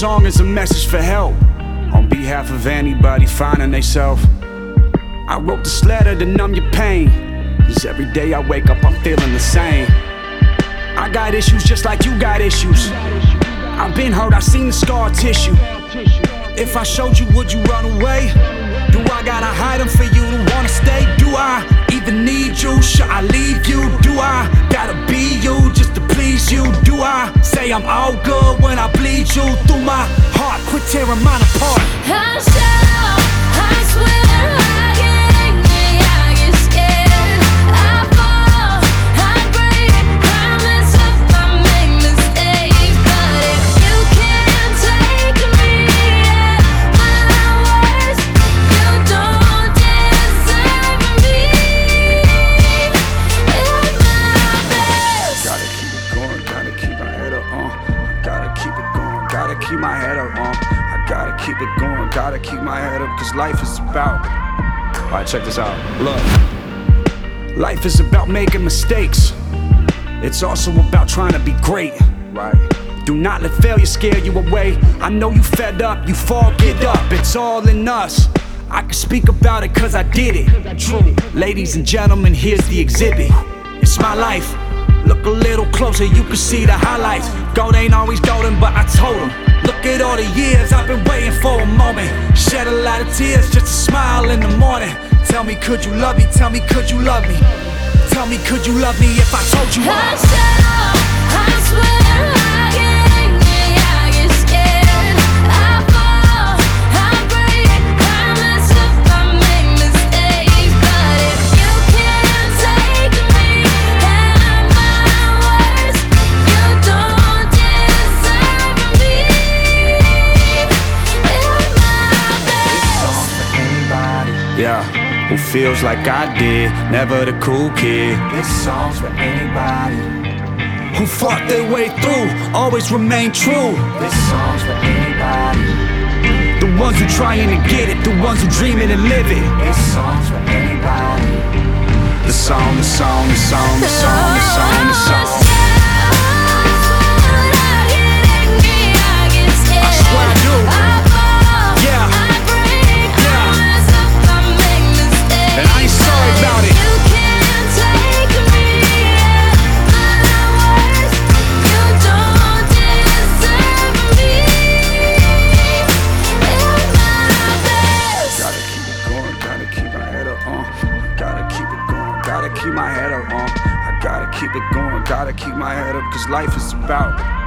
song is a message for help on behalf of anybody finding theyself. I wrote this letter to numb your pain, 'cause every day I wake up I'm feeling the same. I got issues just like you got issues. I've been hurt, I've seen the scar tissue. If I showed you, would you run away? Do I gotta hide them for you to wanna stay? Do I even need you? Should I leave you? Do I gotta be you just to please you? Do I say I'm all good when I bleed you through my heart? Quit tearing mine apart. I swear I get angry, I get scared, I fall, I break, I mess up, I make mistakes. But if you can't take me at my worst, you don't deserve me at my best. Gotta keep it going, gotta keep my head up, gotta keep it going, gotta keep my head up, I gotta keep it going, gotta keep my head up, 'cause life is about. Alright, check this out, look. Life is about making mistakes. It's also about trying to be great, right? Do not let failure scare you away. I know you fed up, you fall, get up, it's all in us. I can speak about it 'cause I did it. True. Ladies and gentlemen, here's the exhibit. It's my life. Look a little closer, you can see the highlights. Gold ain't always golden, but I told him. Look at all the years I've been waiting for a moment. Shed a lot of tears just to smile in the morning. Tell me, could you love me? Tell me, could you love me? Tell me, could you love me if I told you I swear I get angry, I get scared, I fall, I break, I mess up, I make mistakes. But if you can't take me at my worst, you don't deserve me at my best. Yeah, who feels like I did, never the cool kid. This song's for anybody. Who fought their way through, always remain true. This song's for anybody. The ones who trying to get it, the ones who dreaming and live it. This song's for anybody. The song, the song, the song, the song, the song, the song. Gotta keep my head up, I gotta keep it going, gotta keep my head up, 'cause life is about.